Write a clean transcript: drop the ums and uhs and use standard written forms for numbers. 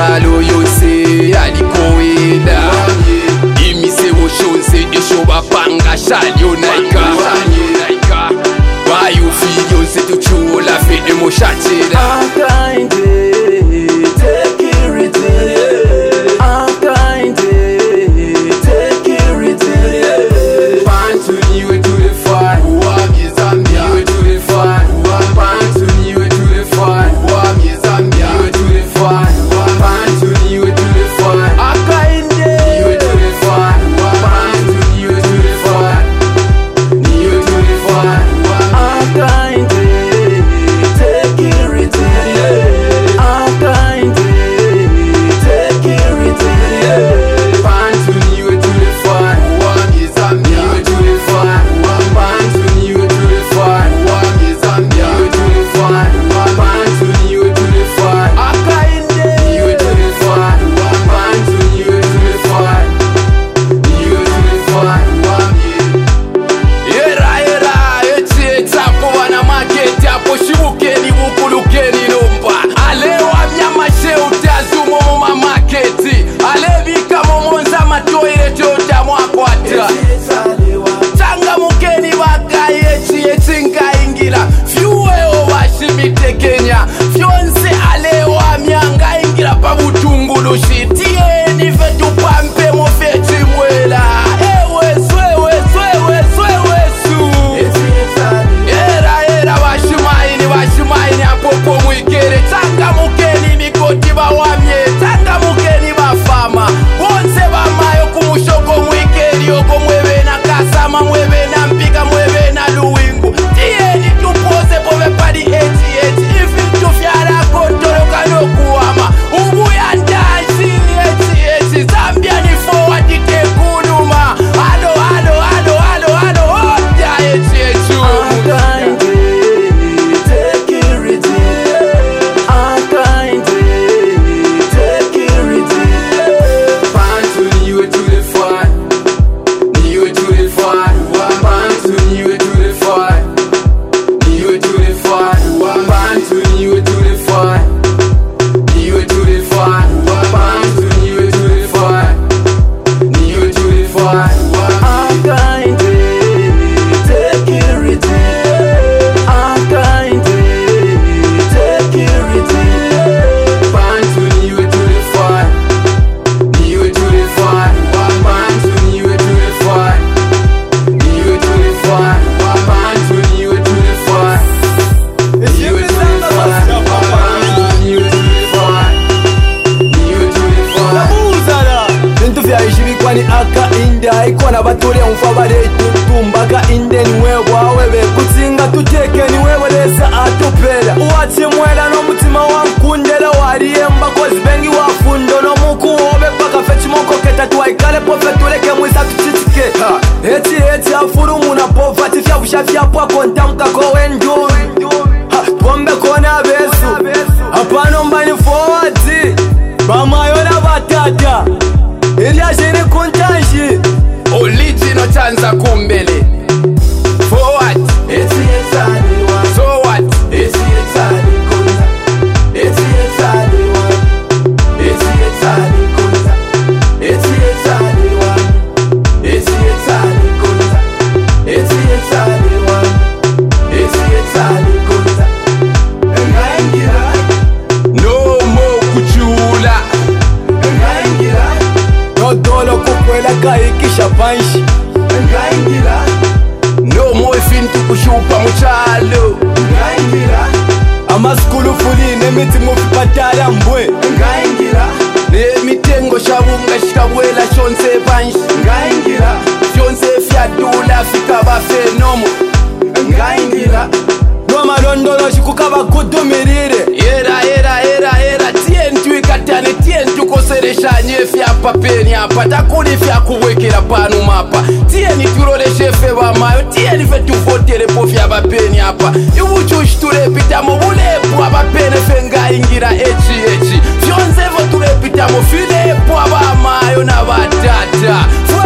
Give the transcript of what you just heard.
Michalo yose alikoweda imisebo shonse eshoba panga shalyo naika bayu fi yonse tuchula fe emo shachira Kenya fyonse alewa myanga ingira pa butungulu shitie ni vetu pampe mo feti mwela ewe swewe su era washimaini apopo mwikere tanga mukeni mikoti bawamye tanga mukeni bafama bonse bamayo kumushoko mwikeri oko mwebe na kasama mwebe na mpika mwebe na luwingu tie ni tupoze pove padi eti Zambia ni forward itekunuma alo Kwani aka inda ikona batore umfabare tumbaka inde niwe wawewe kutsinga tuteke niwe lesa atupela uwati mwela no mutima wankundela wariyemba kozi bengi wafundo no mukuobe paka fechi moko keta tuwaikale pofetuleke mwisa tuchitike eti afuru muna povati fya busha fya pwa kontamka kowe nduri pombe kona besu hapano mbani forward bamayo na batata Elia jene kontanji Original chanza kumbele Forward Eti etali wa So what Eti etali konta Eti etali wa Eti etali konta Eti etali wa Eti etali konta Eti etali wa Eti etali konta Engaingira No more kuchula Engaingira Dolo kukwela kaikisha panshi Ngaingira No more fintu kushupa muchalo Ngaingira Amaskulu fuline miti mufipatala mbwe Ngaingira Mitengo shabunga shikabwela shonse panshi Ngaingira Shonse fyadula fikaba fenomo Ngaingira Noma londolo shikukaba kudumirire Era tientu ikatane tientu koseresha nyefi hapa peni hapa takuni fya kuwekera panu mapa tieni turole shefe bamayo tieni fetu votere po fya bapeni hapa ibuchushi turepita mu bulepu abapene fenga ingira echi fyonze vo turepita mu filepu abamayo na batata